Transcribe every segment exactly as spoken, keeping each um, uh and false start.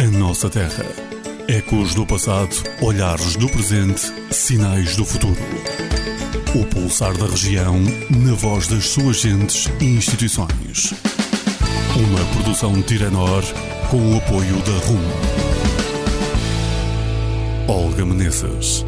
A nossa terra. Ecos do passado, olhares do presente, sinais do futuro. O pulsar da região, na voz das suas gentes e instituições. Uma produção de Tirenor, com o apoio da R U M. Olga Menezes.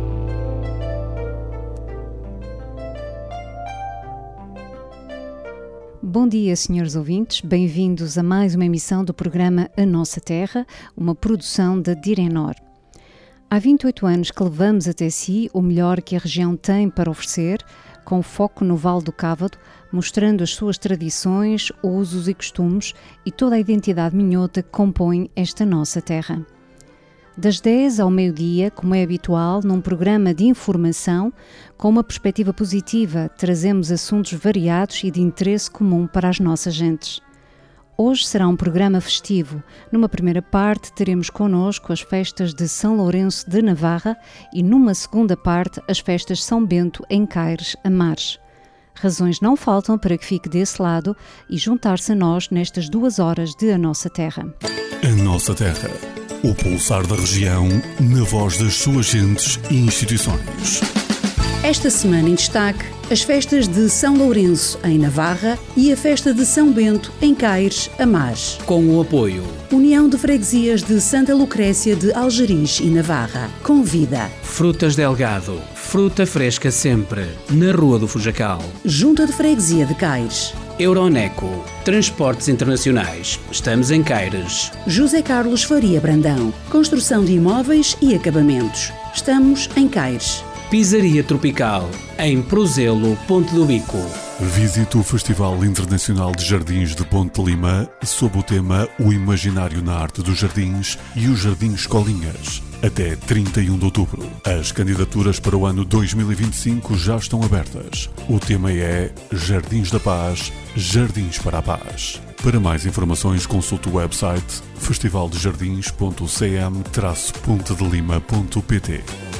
Bom dia, senhores ouvintes. Bem-vindos a mais uma emissão do programa A Nossa Terra, uma produção da Tirenor. Há vinte e oito anos que levamos até si o melhor que a região tem para oferecer, com foco no Vale do Cávado, mostrando as suas tradições, usos e costumes e toda a identidade minhota que compõe esta nossa terra. Das dez ao meio-dia, como é habitual, num programa de informação, com uma perspectiva positiva, trazemos assuntos variados e de interesse comum para as nossas gentes. Hoje será um programa festivo. Numa primeira parte teremos connosco as festas de São Lourenço de Navarra e numa segunda parte as festas de São Bento em Caires, Amares. Razões não faltam para que fique desse lado e juntar-se a nós nestas duas horas de A Nossa Terra. A nossa terra. O pulsar da região, na voz das suas gentes e instituições. Esta semana em destaque, as festas de São Lourenço, em Navarra, e a festa de São Bento, em Caires, Amares. Com o apoio União de Freguesias de Santa Lucrécia de Algeriz e Navarra. Convida Frutas Delgado, fruta fresca sempre, na Rua do Fujacal. Junta de Freguesia de Caires. Euroneco, transportes internacionais, estamos em Caires. José Carlos Faria Brandão, construção de imóveis e acabamentos, estamos em Caires. Pizzaria Tropical, em Prozelo, Ponte do Bico. Visite o Festival Internacional de Jardins de Ponte de Lima sob o tema O Imaginário na Arte dos Jardins e os Jardins Escolinhas. Até trinta e um de outubro. As candidaturas para o ano dois mil e vinte e cinco já estão abertas. O tema é Jardins da Paz, Jardins para a Paz. Para mais informações, consulte o website festival de jardins ponto c m traço ponte de lima ponto p t.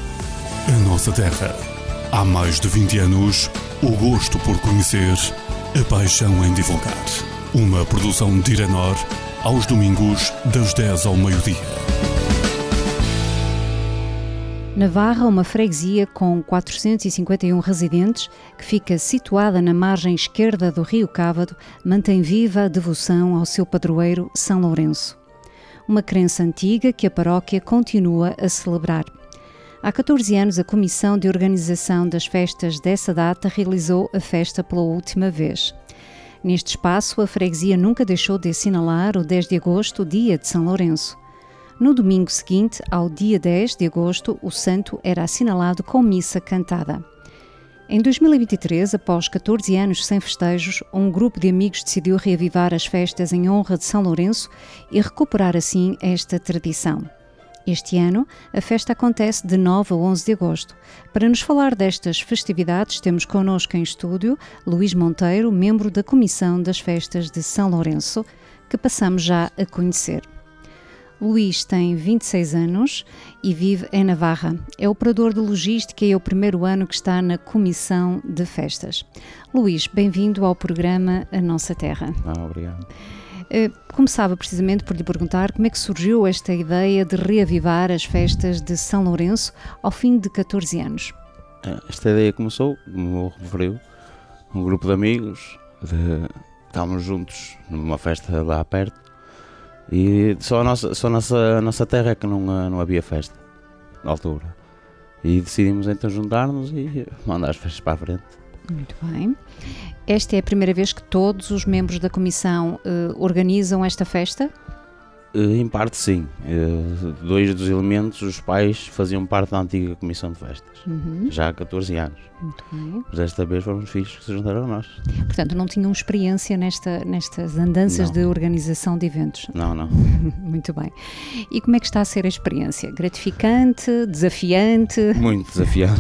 A nossa terra. Há mais de vinte anos, o gosto por conhecer, a paixão em divulgar. Uma produção de Tirenor, aos domingos, das dez ao meio-dia. Navarra, uma freguesia com quatrocentos e cinquenta e um residentes, que fica situada na margem esquerda do Rio Cávado, mantém viva a devoção ao seu padroeiro São Lourenço. Uma crença antiga que a paróquia continua a celebrar. Há catorze anos, a Comissão de Organização das Festas dessa data realizou a festa pela última vez. Neste espaço, a freguesia nunca deixou de assinalar o dez de agosto, dia de São Lourenço. No domingo seguinte, ao dia dez de agosto, o santo era assinalado com missa cantada. Em dois mil e vinte e três, após catorze anos sem festejos, um grupo de amigos decidiu reavivar as festas em honra de São Lourenço e recuperar assim esta tradição. Este ano, a festa acontece de nove a onze de agosto. Para nos falar destas festividades, temos connosco em estúdio Luís Monteiro, membro da Comissão das Festas de São Lourenço, que passamos já a conhecer. Luís tem vinte e seis anos e vive em Navarra. É operador de logística e é o primeiro ano que está na Comissão de Festas. Luís, bem-vindo ao programa A Nossa Terra. Ah, obrigado. Começava precisamente por lhe perguntar como é que surgiu esta ideia de reavivar as festas de São Lourenço ao fim de catorze anos. Esta ideia começou, como referiu, um grupo de amigos, de, estávamos juntos numa festa lá perto e só a nossa, só a nossa, a nossa terra é que não, não havia festa na altura. E decidimos então juntar-nos e mandar as festas para a frente. Muito bem. Esta é a primeira vez que todos os membros da Comissão uh, organizam esta festa? Uh, em parte sim. Uh, dois dos elementos, os pais, faziam parte da antiga Comissão de Festas, uhum. já há catorze anos. Muito bem. Mas desta vez foram os filhos que se juntaram a nós. Portanto, não tinham experiência nesta, nestas andanças não. de organização de eventos? Não, não. Muito bem. E como é que está a ser a experiência? Gratificante? Desafiante? Muito desafiante.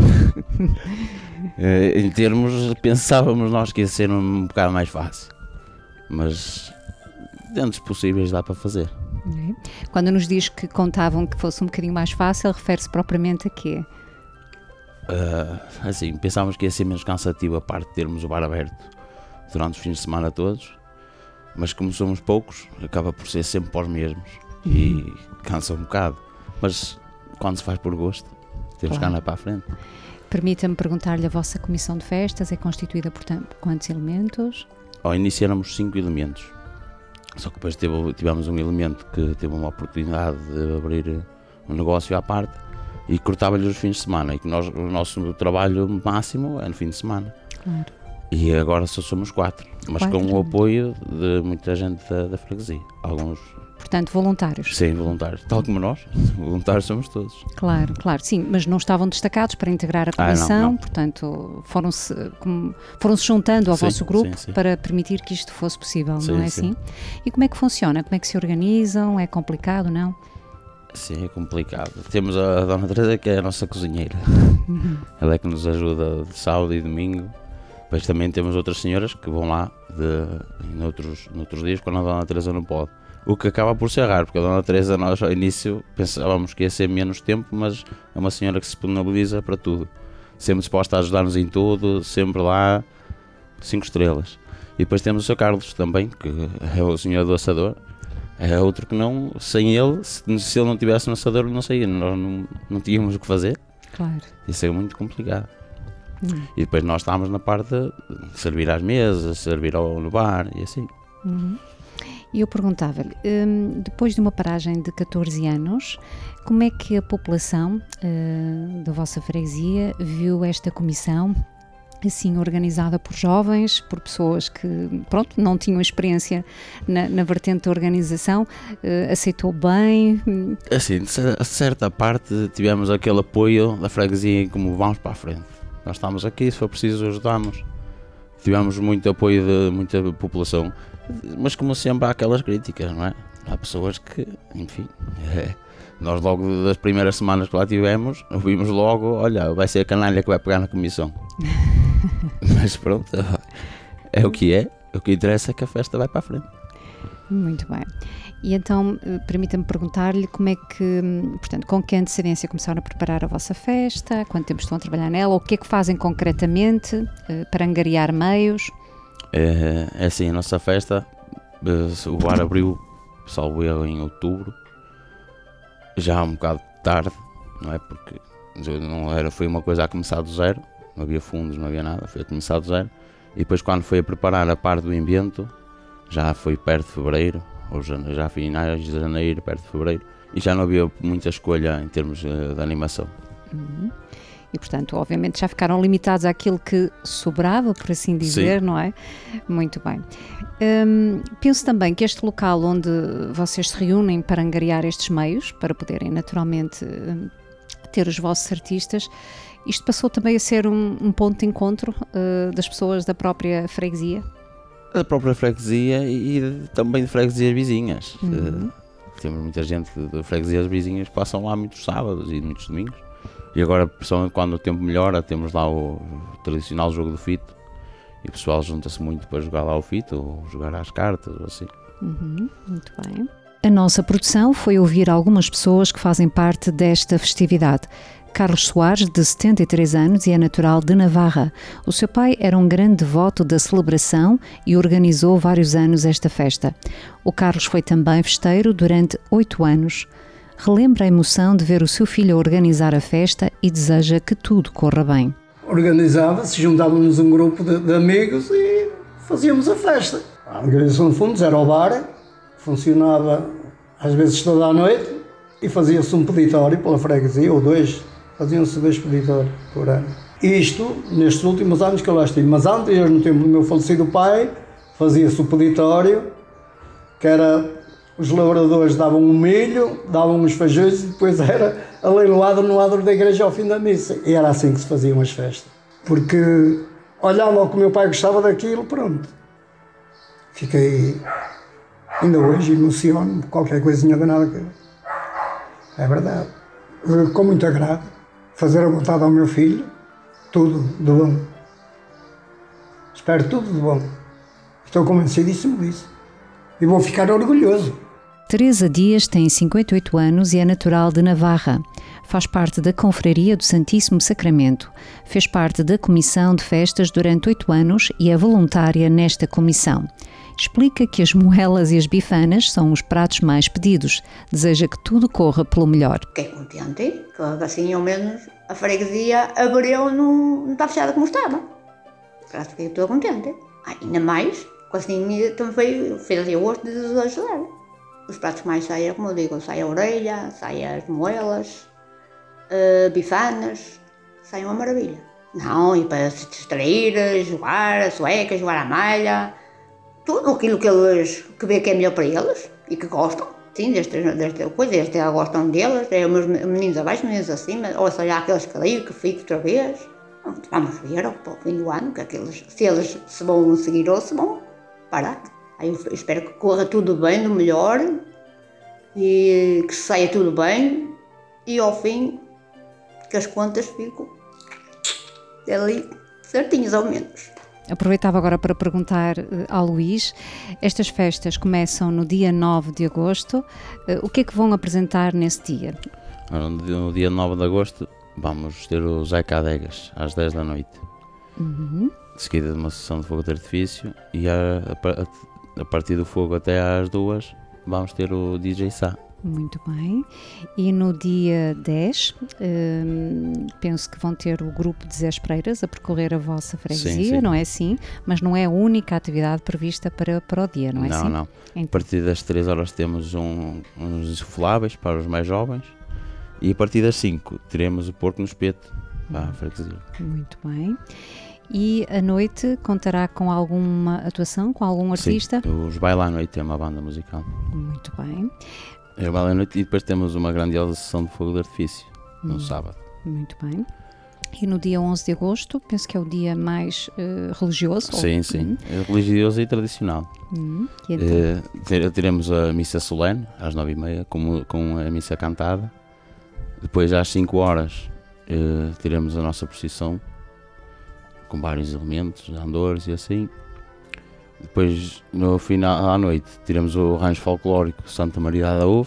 Uh, em termos, pensávamos nós que ia ser um bocado mais fácil, mas dentro dos possíveis dá para fazer. Quando nos diz que contavam que fosse um bocadinho mais fácil, refere-se propriamente a quê? Uh, assim, pensávamos que ia ser menos cansativo a parte de termos o bar aberto durante os fins de semana todos, mas como somos poucos, acaba por ser sempre para os mesmos. e cansa um bocado, mas quando se faz por gosto, temos que andar para a frente. Permita-me perguntar-lhe, a vossa comissão de festas é constituída, portanto, por quantos elementos? Ao início éramos cinco elementos, só que depois teve, tivemos um elemento que teve uma oportunidade de abrir um negócio à parte e cortava-lhe os fins de semana, e que nós, o nosso trabalho máximo é no fim de semana. Claro. E agora só somos quatro, mas Quatro, com o apoio de muita gente da, da freguesia. Alguns, portanto, voluntários. sim, voluntários, tal como nós, voluntários somos todos. Claro, claro, sim, mas não estavam destacados para integrar a Ah, não, comissão, não. portanto, foram-se como- foram-se juntando ao Sim, vosso grupo sim, sim. para permitir que isto fosse possível, Sim, não é sim. assim? E como é que funciona? Como é que se organizam? É complicado, não? Sim, é complicado. Temos a Dona Teresa, que é a nossa cozinheira. Ela é que nos ajuda de sábado e domingo. Depois também temos outras senhoras que vão lá de, noutros, noutros dias, quando a Dona Teresa não pode. O que acaba por ser raro, porque a Dona Teresa, nós ao início pensávamos que ia ser menos tempo, mas é uma senhora que se disponibiliza para tudo. Sempre disposta a ajudar-nos em tudo, sempre lá, cinco estrelas. E depois temos o seu Carlos também, que é o senhor do assador. É outro que não, sem ele, se, se ele não tivesse no assador, não saía, nós não, não tínhamos o que fazer. Claro. Isso é muito complicado. Hum. E depois nós estávamos na parte de servir às mesas, servir ao, no bar e assim. Uhum. E eu perguntava-lhe, hum, depois de uma paragem de catorze anos, como é que a população uh, da vossa freguesia viu esta comissão, assim organizada por jovens, por pessoas que, pronto, não tinham experiência na, na vertente da organização, uh, aceitou bem? Assim, de cer- a certa parte tivemos aquele apoio da freguesia em como vamos para a frente. Nós estamos aqui, se for preciso ajudamos. Tivemos muito apoio de muita população, mas como sempre há aquelas críticas, não é? Há pessoas que, enfim, é, nós logo das primeiras semanas que lá tivemos, ouvimos logo, olha, vai ser a canalha que vai pegar na comissão. Mas pronto, é o que é, o que interessa é que a festa vai para a frente. Muito bem. E então, eh, permita-me perguntar-lhe como é que, hum, portanto, com que antecedência começaram a preparar a vossa festa, quanto tempo estão a trabalhar nela, o que é que fazem concretamente eh, para angariar meios? É, é assim, a nossa festa, eh, o bar abriu, salvo erro, em outubro, já um bocado tarde, não é? Porque não era, foi uma coisa a começar do zero, não havia fundos, não havia nada, foi a começar do zero. E depois quando foi a preparar a parte do invento, já foi perto de fevereiro, ou já, já finais de janeiro, perto de fevereiro, e já não havia muita escolha em termos de, de animação. Uhum. E, portanto, obviamente já ficaram limitados àquilo que sobrava, por assim dizer, Sim. não é? Muito bem. Hum, penso também que este local onde vocês se reúnem para angariar estes meios, para poderem naturalmente hum, ter os vossos artistas, isto passou também a ser um, um ponto de encontro uh, das pessoas da própria freguesia? Da própria freguesia e, e também de freguesias vizinhas. Uhum. Uh, temos muita gente de freguesias vizinhas que passam lá muitos sábados e muitos domingos. E agora, principalmente quando o tempo melhora, temos lá o tradicional jogo do fito e o pessoal junta-se muito para jogar lá o fito ou jogar às cartas ou assim. Uhum, muito bem. A nossa produção foi ouvir algumas pessoas que fazem parte desta festividade. Carlos Soares, de setenta e três anos, e é natural de Navarra. O seu pai era um grande devoto da celebração e organizou vários anos esta festa. O Carlos foi também festeiro durante oito anos. Relembra a emoção de ver o seu filho a organizar a festa e deseja que tudo corra bem. Organizava-se, juntávamos um grupo de, de amigos e fazíamos a festa. A organização de fundos era o bar, funcionava às vezes toda a noite e fazia-se um peditório pela freguesia, ou dois, faziam-se dois peditórios por ano. Isto, nestes últimos anos que eu lá estive, mas antes, no tempo do meu falecido pai, fazia-se o peditório, que era... Os lavradores davam um milho, davam uns feijões e depois era aleiloado no adro da igreja ao fim da missa. E era assim que se faziam as festas. Porque, olhando ao que o meu pai gostava daquilo, pronto. Fiquei, ainda hoje, emociono-me, qualquer coisinha danada que... É verdade. Com muito agrado, fazer a vontade ao meu filho, tudo de bom. Espero tudo de bom. Estou convencidíssimo disso. E vou ficar orgulhoso. Teresa Dias tem cinquenta e oito anos e é natural de Navarra. Faz parte da Confraria do Santíssimo Sacramento. Fez parte da Comissão de Festas durante oito anos e é voluntária nesta comissão. Explica que as moelas e as bifanas são os pratos mais pedidos. Deseja que tudo corra pelo melhor. Fiquei contente, que assim ao menos a freguesia abriu, não, não está fechada como estava. Claro, fiquei toda contente. Ah, ainda mais, assim também foi, fez eu gosto de ajudar. Os pratos mais saem, como eu digo, sai a orelha, sai as moelas, uh, bifanas, sai uma maravilha. Não, e para se distrair, jogar a sueca, jogar a malha, tudo aquilo que eles que vê que é melhor para eles e que gostam. Sim, desta, desta coisa, eles gostam deles, é os meus meninos abaixo, meninos acima, ou seja, aqueles que ali, que fico outra vez. Vamos ver ao fim do ano, que aqueles, se eles se vão seguir ou se vão parar. Aí eu espero que corra tudo bem, do melhor, e que saia tudo bem, e ao fim, que as contas ficam ali certinhas ao menos. Aproveitava agora para perguntar uh, ao Luís, estas festas começam no dia nove de agosto, uh, o que é que vão apresentar nesse dia? No dia nove de agosto vamos ter o Zé Cadegas às dez da noite, uhum. De seguida de uma sessão de fogo de artifício e a, a, a partir do fogo até às duas vamos ter o D J Sá. Muito bem. E no dia dez, hum, penso que vão ter o grupo de Zé Espreiras a percorrer a vossa freguesia, sim, sim. Não é assim? Mas não é a única atividade prevista para, para o dia, não é não, assim? Não, não. Então. A partir das três horas temos um, uns insufláveis para os mais jovens e a partir das cinco teremos o porco no espeto para a freguesia. Muito bem. E a noite contará com alguma atuação, com algum artista? Sim, os Baila à Noite é uma banda musical. Muito bem. É Baila à Noite e depois temos uma grandiosa sessão de fogo de artifício no hum, sábado. Muito bem. E no dia onze de agosto, penso que é o dia mais uh, religioso? Sim, ou... sim. Hum. É religioso e tradicional. Hum. E então? uh, teremos a missa solene às nove e meia com, com a missa cantada. Depois às cinco horas uh, teremos a nossa procissão com vários elementos, andores e assim. Depois, no final, à noite, teremos o rancho folclórico Santa Maria da Ove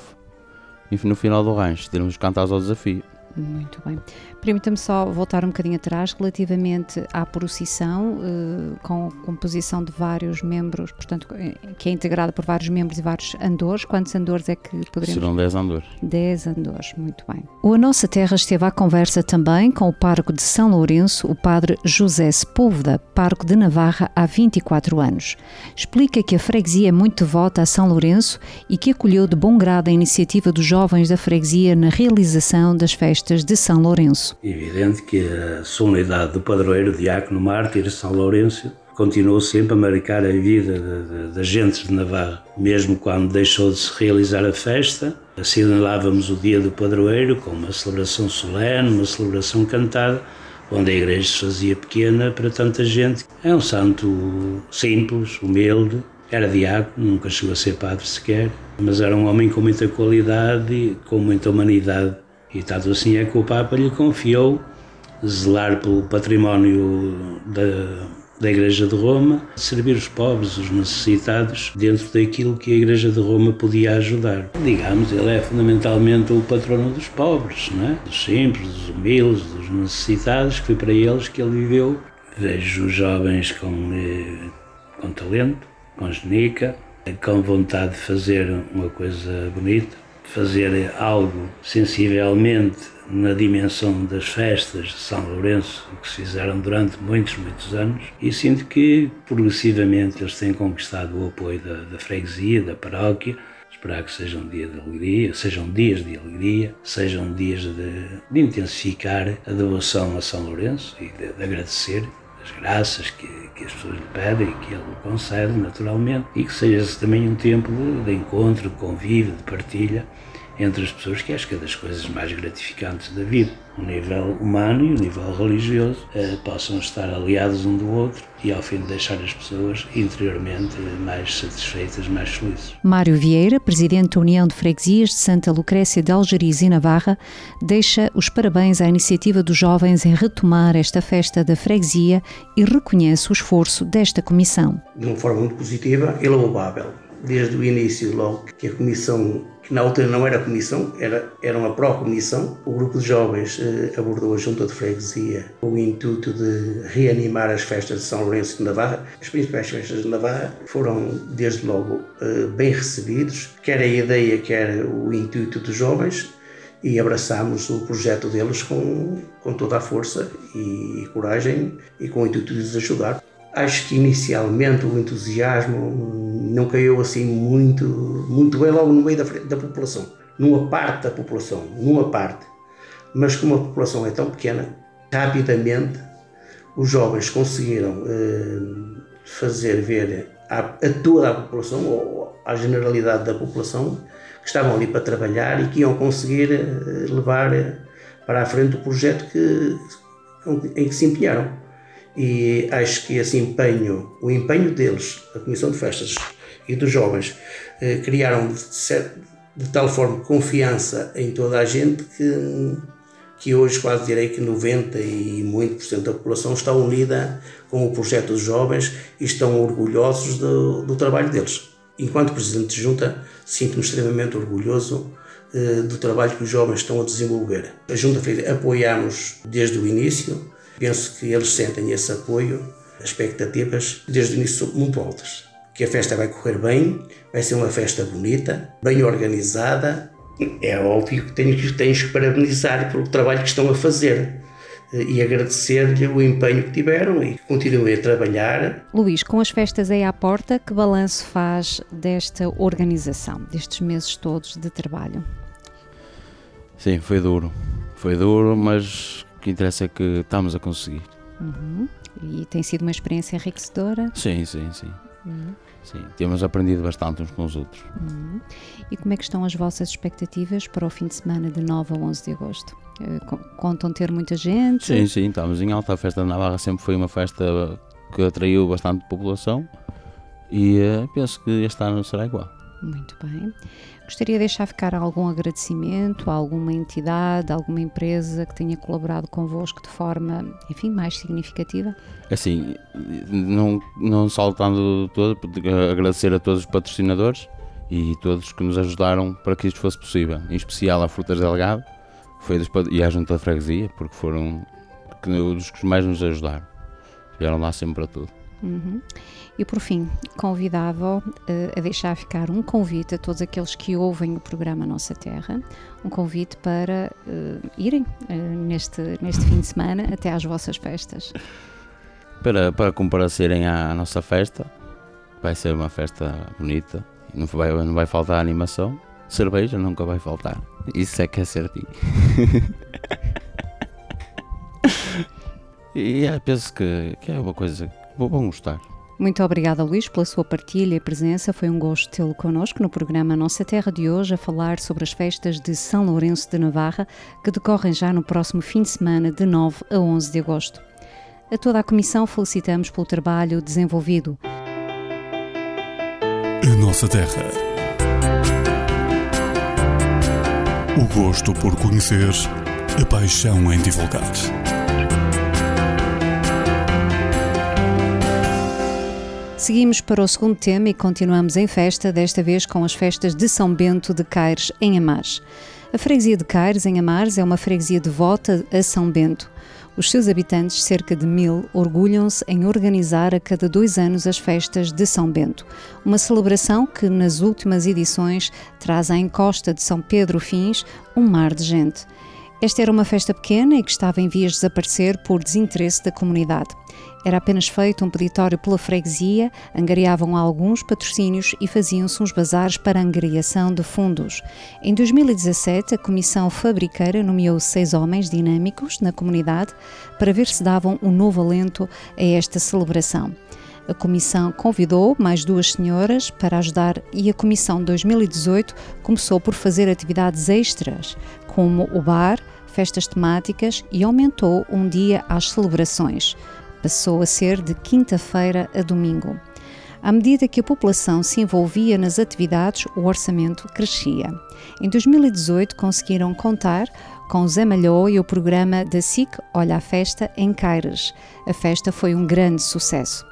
e no final do rancho teremos os cantares ao desafio. Muito bem. Permita-me só voltar um bocadinho atrás relativamente à procissão, eh, com composição de vários membros, portanto, que é integrada por vários membros e vários andores. Quantos andores é que poderemos... Serão dez andores. dez andores, muito bem. O A Nossa Terra esteve à conversa também com o pároco de São Lourenço, o padre José Sepúlveda, pároco de Navarra há vinte e quatro anos. Explica que a freguesia é muito devota a São Lourenço e que acolheu de bom grado a iniciativa dos jovens da freguesia na realização das festas de São Lourenço. É evidente que a solenidade do padroeiro, diácono mártir São Lourenço, continuou sempre a marcar a vida das gentes de Navarra. Mesmo quando deixou de se realizar a festa, assinalávamos o dia do padroeiro com uma celebração solene, uma celebração cantada, onde a igreja se fazia pequena para tanta gente. É um santo simples, humilde, era diácono, nunca chegou a ser padre sequer, mas era um homem com muita qualidade e com muita humanidade. E tanto assim é que o Papa lhe confiou zelar pelo património da, da Igreja de Roma, servir os pobres, os necessitados, dentro daquilo que a Igreja de Roma podia ajudar. Digamos, ele é fundamentalmente o patrono dos pobres, não é? Dos simples, dos humildes, dos necessitados, que foi para eles que ele viveu. Vejo jovens com, eh, com talento, com genica, com vontade de fazer uma coisa bonita, fazer algo sensivelmente na dimensão das festas de São Lourenço, que se fizeram durante muitos, muitos anos, e sinto que progressivamente eles têm conquistado o apoio da, da freguesia, da paróquia. Esperar que seja um dia de alegria, sejam dias de alegria, sejam dias de, de intensificar a devoção a São Lourenço e de, de agradecer as graças que, que as pessoas lhe pedem e que ele concede naturalmente, e que seja também um tempo de, de encontro, de convívio, de partilha entre as pessoas, que acho que é das coisas mais gratificantes da vida. O nível humano e o nível religioso eh, possam estar aliados um do outro e ao fim de deixar as pessoas interiormente mais satisfeitas, mais felizes. Mário Vieira, presidente da União de Freguesias de Santa Lucrécia de Algeriz e Navarra, deixa os parabéns à iniciativa dos jovens em retomar esta festa da freguesia e reconhece o esforço desta comissão. De uma forma muito positiva e louvável. desde o início, logo que a comissão, que na altura não era comissão, era, era uma pró-comissão, o grupo de jovens eh, abordou a junta de freguesia com o intuito de reanimar as festas de São Lourenço de Navarra. As principais festas de Navarra foram, desde logo, eh, bem recebidos, quer a ideia, quer o intuito dos jovens, e abraçámos o projeto deles com, com toda a força e, e coragem e com o intuito de os ajudar. Acho que inicialmente o entusiasmo não caiu assim muito, muito bem logo no meio da, da população, numa parte da população, numa parte, mas como a população é tão pequena, rapidamente os jovens conseguiram eh, fazer ver a, a toda a população, ou à generalidade da população, que estavam ali para trabalhar e que iam conseguir eh, levar para a frente o projeto que, em que se empenharam. E acho que esse empenho, o empenho deles, a Comissão de Festas e dos jovens, eh, criaram de, de tal forma confiança em toda a gente que, que hoje quase direi que noventa e muito por cento da população está unida com o projeto dos jovens e estão orgulhosos do, do trabalho deles. Enquanto Presidente de Junta, sinto-me extremamente orgulhoso eh, do trabalho que os jovens estão a desenvolver. A Junta fez, apoiamos desde o início. Penso que eles sentem esse apoio, as expectativas desde o início muito altas. Que a festa vai correr bem, vai ser uma festa bonita, bem organizada. É óbvio que tenho que, tenho que parabenizar pelo trabalho que estão a fazer e agradecer-lhe o empenho que tiveram e que continuem a trabalhar. Luís, com as festas aí à porta, que balanço faz desta organização, destes meses todos de trabalho? Sim, foi duro. Foi duro, mas o que interessa é que estamos a conseguir. Uhum. E tem sido uma experiência enriquecedora? Sim, sim, sim. Uhum. Sim, temos aprendido bastante uns com os outros. Uhum. E como é que estão as vossas expectativas para o fim de semana de nove a onze de agosto? Contam ter muita gente? Sim, sim, estamos em alta. A festa de Navarra sempre foi uma festa que atraiu bastante população e uh, penso que este ano será igual. Muito bem. Gostaria de deixar ficar algum agradecimento a alguma entidade, a alguma empresa que tenha colaborado convosco de forma, enfim, mais significativa? Assim, não, não saltando todo, agradecer a todos os patrocinadores e todos que nos ajudaram para que isto fosse possível, em especial a Frutas Delgado foi dos, e à Junta de Freguesia, porque foram os que mais nos ajudaram, estiveram lá sempre para tudo. Uhum. E por fim, convidava-o uh, a deixar ficar um convite a todos aqueles que ouvem o programa Nossa Terra, um convite para uh, irem uh, neste, neste fim de semana até às vossas festas. Para, para comparecerem à nossa festa, vai ser uma festa bonita, não vai, não vai faltar animação, cerveja nunca vai faltar, isso é que é certinho. E é, penso que, que é uma coisa que vão gostar. Muito obrigada, Luís, pela sua partilha e presença. Foi um gosto tê-lo connosco no programa Nossa Terra de hoje, a falar sobre as festas de São Lourenço de Navarra, que decorrem já no próximo fim de semana, de nove a onze de agosto. A toda a Comissão felicitamos pelo trabalho desenvolvido. A Nossa Terra. O gosto por conhecer, a paixão em divulgar. Seguimos para o segundo tema e continuamos em festa, desta vez com as festas de São Bento de Caires, em Amares. A freguesia de Caires, em Amares, é uma freguesia devota a São Bento. Os seus habitantes, cerca de mil, orgulham-se em organizar a cada dois anos as festas de São Bento, uma celebração que, nas últimas edições, traz à encosta de São Pedro Fins um mar de gente. Esta era uma festa pequena e que estava em vias de desaparecer por desinteresse da comunidade. Era apenas feito um peditório pela freguesia, angariavam alguns patrocínios e faziam-se uns bazares para a angariação de fundos. Em dois mil e dezassete, a Comissão Fabriqueira nomeou seis homens dinâmicos na comunidade para ver se davam um novo alento a esta celebração. A Comissão convidou mais duas senhoras para ajudar e a Comissão dois mil e dezoito começou por fazer atividades extras, como o bar, festas temáticas e aumentou um dia às celebrações. Passou a ser de quinta-feira a domingo. À medida que a população se envolvia nas atividades, o orçamento crescia. Em dois mil e dezoito conseguiram contar com o Zé Malhou e o programa da S I C Olha a Festa em Caires. A festa foi um grande sucesso.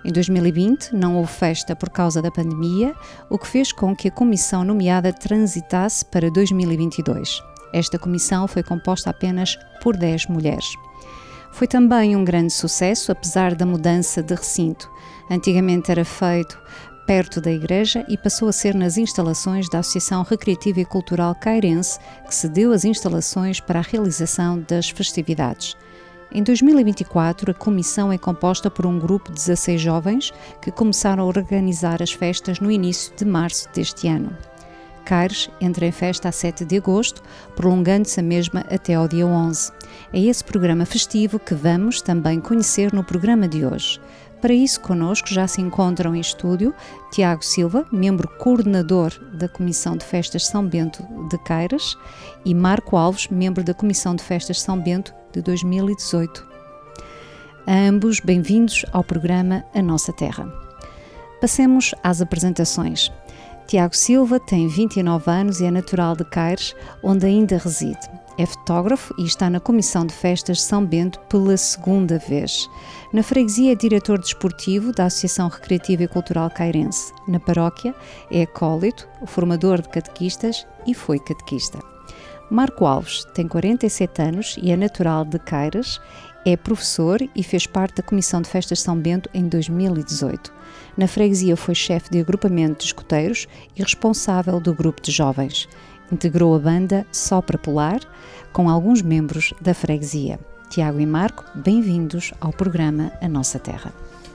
Em dois mil e vinte não houve festa por causa da pandemia, o que fez com que a comissão nomeada transitasse para dois mil e vinte e dois. Esta comissão foi composta apenas por dez mulheres. Foi também um grande sucesso, apesar da mudança de recinto. Antigamente era feito perto da igreja e passou a ser nas instalações da Associação Recreativa e Cultural Cairense, que cedeu as instalações para a realização das festividades. Em dois mil e vinte e quatro, a comissão é composta por um grupo de dezasseis jovens que começaram a organizar as festas no início de março deste ano. Caires entra em festa a sete de agosto, prolongando-se a mesma até ao dia onze. É esse programa festivo que vamos também conhecer no programa de hoje. Para isso, connosco já se encontram em estúdio Tiago Silva, membro coordenador da Comissão de Festas São Bento de Caires, e Marco Alves, membro da Comissão de Festas São Bento de dois mil e dezoito. A ambos, bem-vindos ao programa A Nossa Terra. Passemos às apresentações. Tiago Silva tem vinte e nove anos e é natural de Caires, onde ainda reside. É fotógrafo e está na Comissão de Festas São Bento pela segunda vez. Na freguesia é diretor desportivo da Associação Recreativa e Cultural Cairense. Na paróquia é acólito, formador de catequistas e foi catequista. Marco Alves tem quarenta e sete anos e é natural de Caires, é professor e fez parte da Comissão de Festas São Bento em dois mil e dezoito. Na freguesia foi chefe de agrupamento de escoteiros e responsável do grupo de jovens. Integrou a banda Sopra Polar com alguns membros da freguesia. Tiago e Marco, bem-vindos ao programa A Nossa Terra.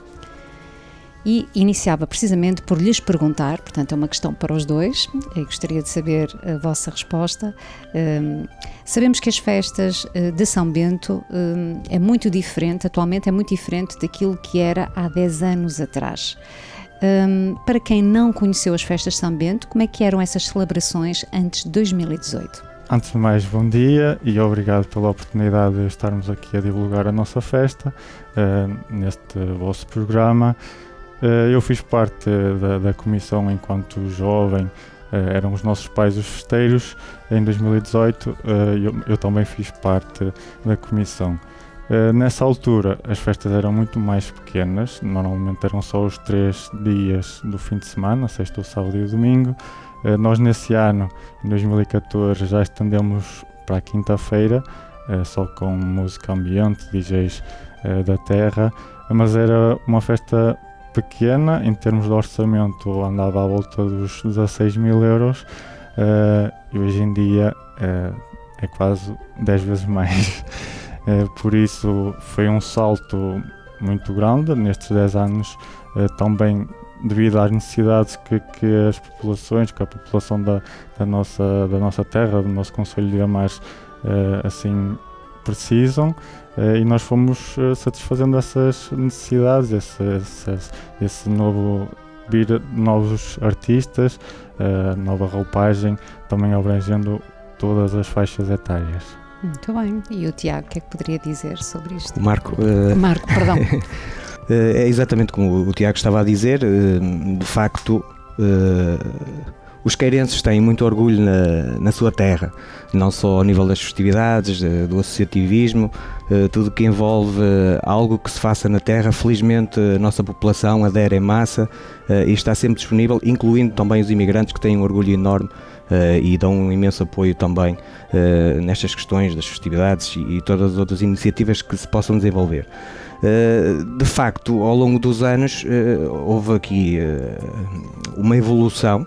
E iniciava precisamente por lhes perguntar, portanto é uma questão para os dois, eu gostaria de saber a vossa resposta. Um, sabemos que as festas de São Bento um, é muito diferente, atualmente é muito diferente daquilo que era há dez anos atrás. Um, para quem não conheceu as festas de São Bento, como é que eram essas celebrações antes de dois mil e dezoito? Antes de mais, bom dia e obrigado pela oportunidade de estarmos aqui a divulgar a nossa festa uh, neste vosso programa. Uh, eu fiz parte da, da comissão enquanto jovem, uh, eram os nossos pais os festeiros. Em dois mil e dezoito uh, eu, eu também fiz parte da comissão. Uh, nessa altura as festas eram muito mais pequenas, normalmente eram só os três dias do fim de semana, sexta, sábado e domingo. Uh, nós nesse ano, em dois mil e catorze, já estendemos para a quinta-feira, uh, só com música ambiente, D Js uh, da terra, mas era uma festa pequena, em termos de orçamento andava à volta dos dezasseis mil euros uh, e hoje em dia uh, é quase dez vezes mais. Uh, por isso foi um salto muito grande nestes dez anos, uh, também devido às necessidades que, que as populações, que a população da, da, nossa, da nossa terra, do nosso concelho de Amares, uh, assim precisam, uh, e nós fomos uh, satisfazendo essas necessidades, esse, esse, esse novo vir novos artistas, uh, nova roupagem, também abrangendo todas as faixas etárias. Muito bem. E o Tiago, o que é que poderia dizer sobre isto? Marco, uh... Marco, perdão. É exatamente como o Tiago estava a dizer, de facto os cairenses têm muito orgulho na, na sua terra, não só ao nível das festividades, do associativismo, tudo que envolve algo que se faça na terra. Felizmente a nossa população adere em massa e está sempre disponível, incluindo também os imigrantes, que têm um orgulho enorme e dão um imenso apoio também nestas questões das festividades e todas as outras iniciativas que se possam desenvolver. De facto, ao longo dos anos houve aqui uma evolução.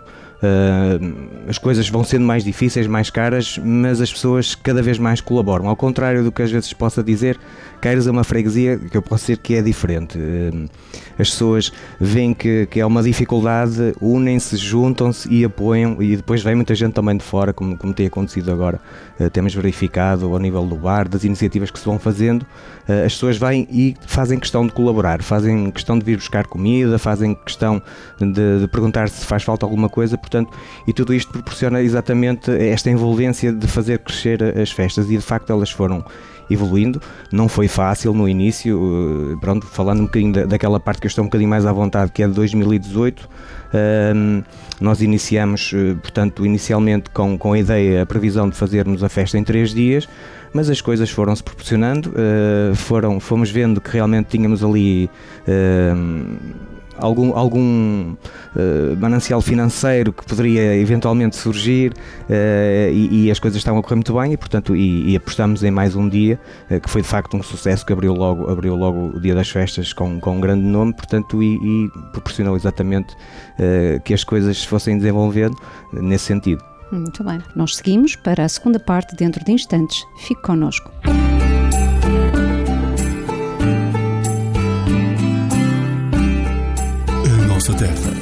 As coisas vão sendo mais difíceis, mais caras, mas as pessoas cada vez mais colaboram. Ao contrário do que às vezes se possa dizer, Caires é uma freguesia que eu posso dizer que é diferente. As pessoas veem que, que é uma dificuldade, unem-se, juntam-se e apoiam, e depois vem muita gente também de fora, como, como tem acontecido agora. Temos verificado ao nível do bar, das iniciativas que se vão fazendo, as pessoas vêm e fazem questão de colaborar, fazem questão de vir buscar comida, fazem questão de, de perguntar se faz falta alguma coisa. Portanto, portanto, e tudo isto proporciona exatamente esta envolvência de fazer crescer as festas, e de facto elas foram evoluindo. Não foi fácil no início, pronto, falando um bocadinho da, daquela parte que eu estou um bocadinho mais à vontade, que é de dois mil e dezoito, um, nós iniciamos, portanto, inicialmente com, com a ideia, a previsão de fazermos a festa em três dias, mas as coisas foram-se proporcionando, uh, foram, fomos vendo que realmente tínhamos ali uh, algum, algum uh, manancial financeiro que poderia eventualmente surgir, uh, e, e as coisas estavam a correr muito bem, e portanto e, e apostamos em mais um dia, uh, que foi de facto um sucesso, que abriu logo, abriu logo o dia das festas com, com um grande nome, portanto, e, e proporcionou exatamente uh, que as coisas fossem desenvolvendo uh, nesse sentido. Muito bem. Nós seguimos para a segunda parte dentro de instantes. Fique connosco. A nossa terra,